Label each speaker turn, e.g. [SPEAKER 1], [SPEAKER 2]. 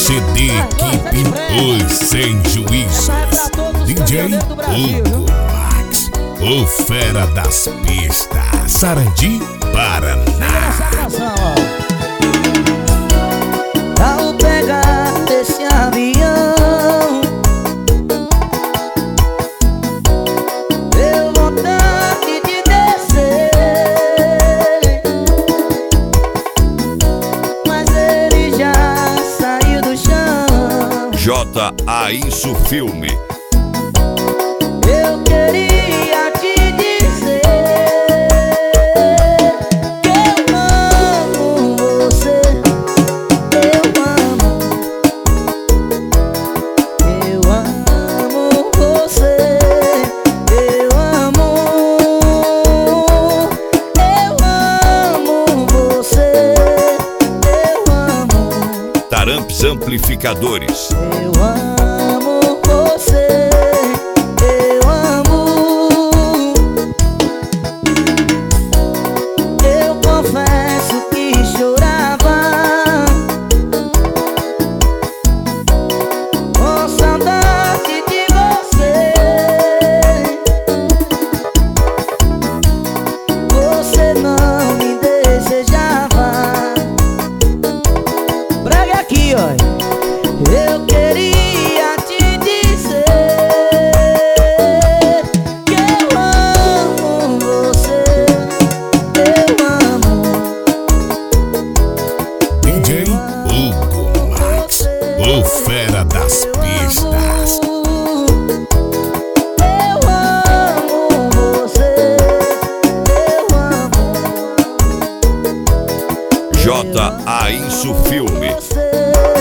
[SPEAKER 1] CD Equipe Os Sem Juízos. DJ Hugo Max, o fera das pistas, Sarandi, Paraná.
[SPEAKER 2] Ao pegar esse avião, deu vontade de descer, mas ele já saiu do chão.
[SPEAKER 3] J.A. Isso Filme.
[SPEAKER 2] Eu queria te dizer que eu amo você, eu amo você, eu amo você, eu amo
[SPEAKER 3] Taramps Amplificadores.
[SPEAKER 2] eu amo você. Eu confesso que chorava com saudade de você. Você não me desejava. Braga aqui, ó. Eu queria te dizer que eu amo você, eu amo
[SPEAKER 1] DJ Hugo Max, o fera das pistas.
[SPEAKER 2] Eu amo você, eu amo
[SPEAKER 3] J.A. Isso Filme.
[SPEAKER 2] você.